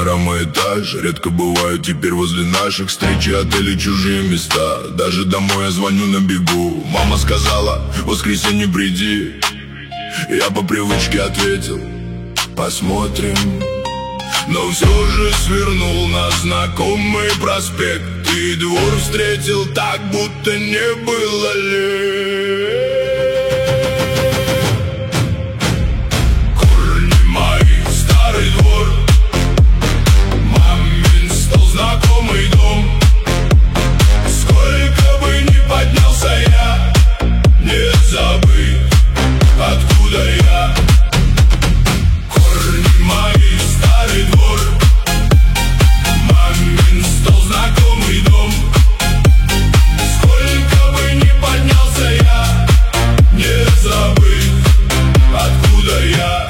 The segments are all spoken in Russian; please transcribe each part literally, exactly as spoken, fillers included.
пара мой этаж. Редко бывают теперь возле наших встреч и отели чужие места. Даже домой я звоню на бегу. Мама сказала, в воскресенье приди. Я по привычке ответил, посмотрим. Но все же свернул на знакомый проспект и двор встретил так, будто не было лет. Корни мои, старый двор, мамин стол, знакомый дом. Сколько бы ни поднялся я, не забыть, откуда я. Корни мои, старый двор, мамин стол, знакомый дом. Сколько бы ни поднялся я, не забыть, откуда я.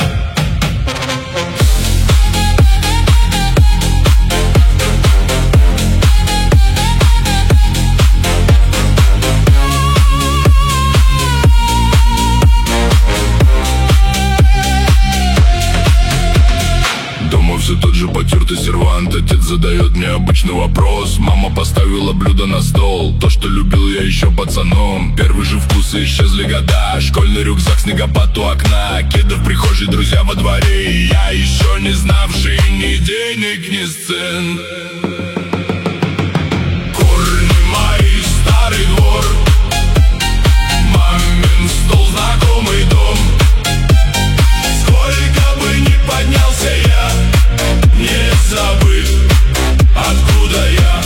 Все тот же потертый сервант. Отец задает мне обычный вопрос. Мама поставила блюдо на стол, то, что любил я еще пацаном. Первые же вкусы исчезли года. Школьный рюкзак, снегопад у окна, кеды в прихожей, друзья во дворе. И я еще не знавший ни денег, ни сцен. Корни мои, старый двор, мамин стол, знакомый дом. Сколько бы ни поднялся я, не забыть, откуда я.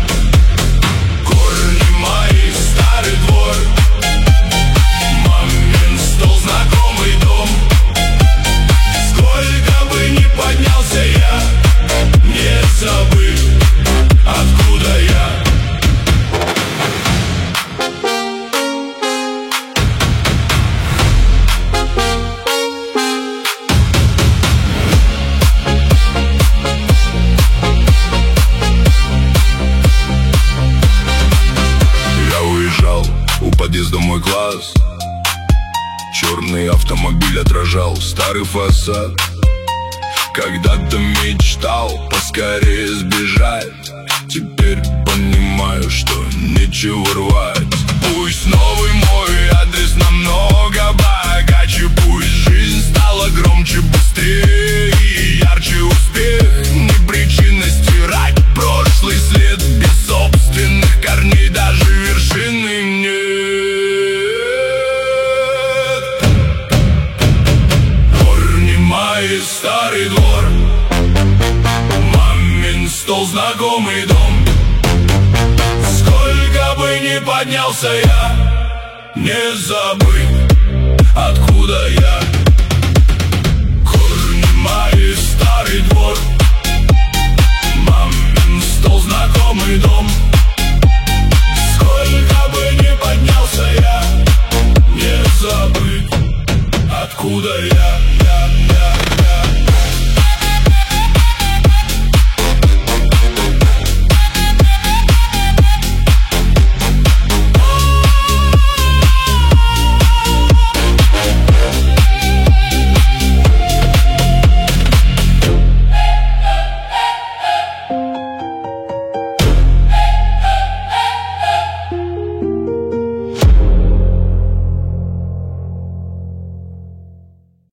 Корни мои, старый двор, мамин стол, знакомый дом. Сколько бы ни поднялся я, не забыть, откуда я. У подъезда мой класс, черный автомобиль отражал старый фасад. Когда-то мечтал поскорее сбежать, теперь понимаю, что нечего рвать. Пусть новый мой адрес намного богаче, пусть жизнь стала громче, быстрее и ярче. Успех не причина стирать прошлый след, без собственных корней даже вершины нет. Корни мои, старый двор, мамин стол, знакомый дом. Сколько бы ни поднялся я, не забыть, откуда я.